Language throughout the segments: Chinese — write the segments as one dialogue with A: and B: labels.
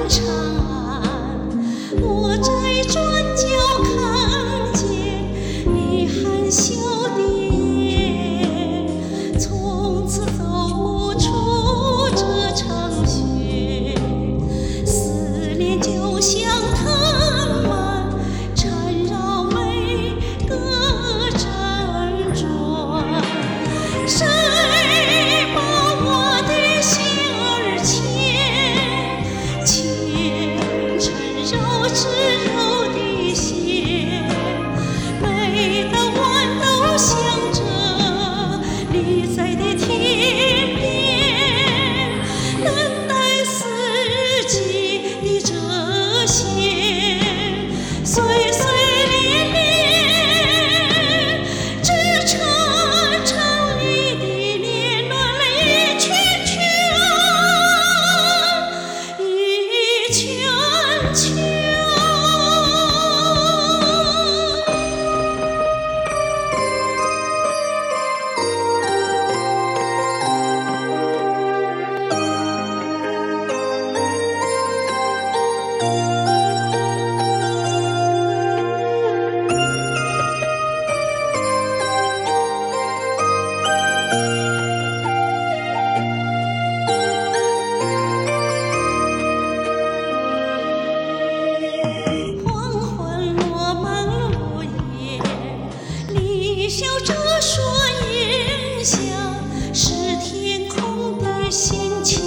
A: 缠，我在转角看见你含羞的眼，从此走不出这场雪，思念就像藤蔓缠绕每个辗转，谁把我的心儿牵，牵成柔枝柔的线，每个弯都向着你在的天边，等待四季的折线，岁岁年年，支撑城里的年轮一圈圈，一圈圈。黄昏落满落叶，你笑着说炎夏是天空的心切，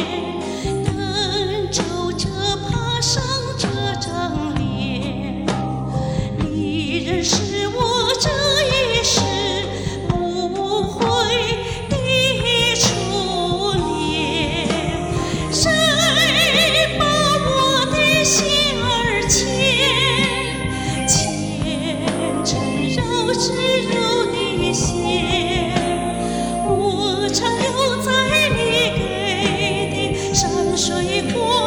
A: 等舟者爬上这张脸，离人是我这一世无悔的初恋，谁把我的心儿牵，牵成柔枝柔的线，我常留在你给的山水过